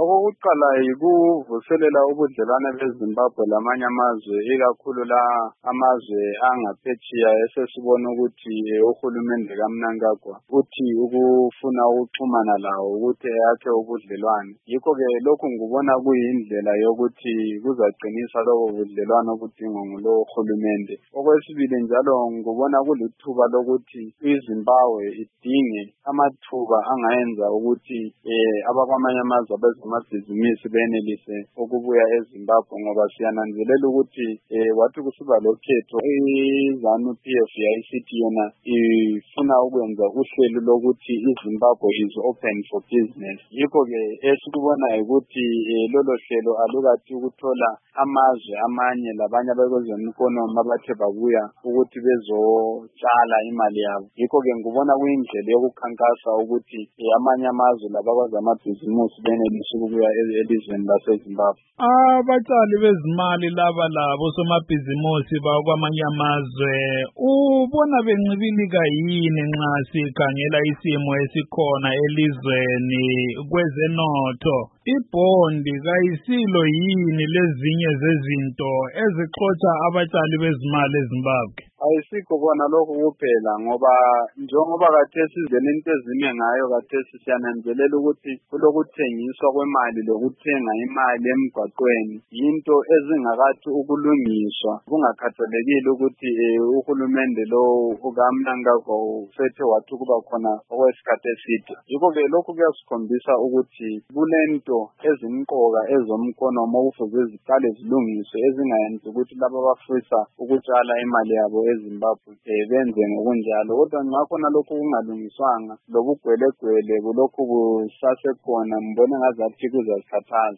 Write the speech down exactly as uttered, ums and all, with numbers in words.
okokuqala yikuvuselela ubudlelwane beZimbabwe lamanye amazwe, ikakhulu la amazwe angaphetsheya esesibona ukuthi uhulumende kaMnangagwa uthi ukufuna ukuxhumana lawo ukuthi yakhe ubudlelwane. Yikho-ke lokhu ngibona kuyindlela yokuthi kuzaqinisa lobo budlelwane obudingwa ngulowo hulumende. Okwesibili njalo ngibona kulithuba lokuthi iZimbabwe idinge amathuba angayenza ukuthi eh abakwamanye amazwe abezamabhizinisi benelise ukubuya eZimbabwe, ngoba siyananzelela ukuthi eh wathi kusiba lokhetho iZanu P F yayisithi yona ifuna ukwenza uhlelo lokuthi iZimbabwe is open for business. Yikho-ke esikubona ukuthi lolo hlelo alukathi ukuthola amazwe amanye labanye abekwezemikonomi abathe babuya ukuthi bezotshala imali yabo. Yikho-ke ngibona kuyindlela yokukhankasa ukuthi amanye amazwe labakwazi amabhizimusi benelise ukubuya elizweni laseZimbabwe. Abatshali bezimali laba labo somabhizimusi bakwamanye amazwe ubona bencibilika yini nxa sikhangela isimo esikhona elizweni kwezenotho? Ibhondi kayisilo yini lezinye zezinto ezixotsha abatshali bezimali eZimbabwe? Ayisikho kona lokhu kuphela, ngoba njengoba kathesi izindlela into ezime ngayo kathesi siyananzelela ukuthi kulokuthengiswa kwemali lokuthenga imali emgwaqweni, yinto ezingakathi ukulungiswa kungakhathalekile ukuthi uhulumende lo ukaMnangagwa usethe wathi ukuba khona okwesikhathi eside. Yikho-ke lokhu kuyasikhombisa ukuthi kulento ezimqoka ezomkonomo okufuze ziqale zilungiswe ezingayenzi ukuthi laba abafisa ukutshala imali yabo eZimbabwe benze ngokunjalo. Kodwa nxa khona lokhu kungalungiswanga lobugwelegwele kulokhu busasekhona, mbona ngazathi kuzasikhathaza.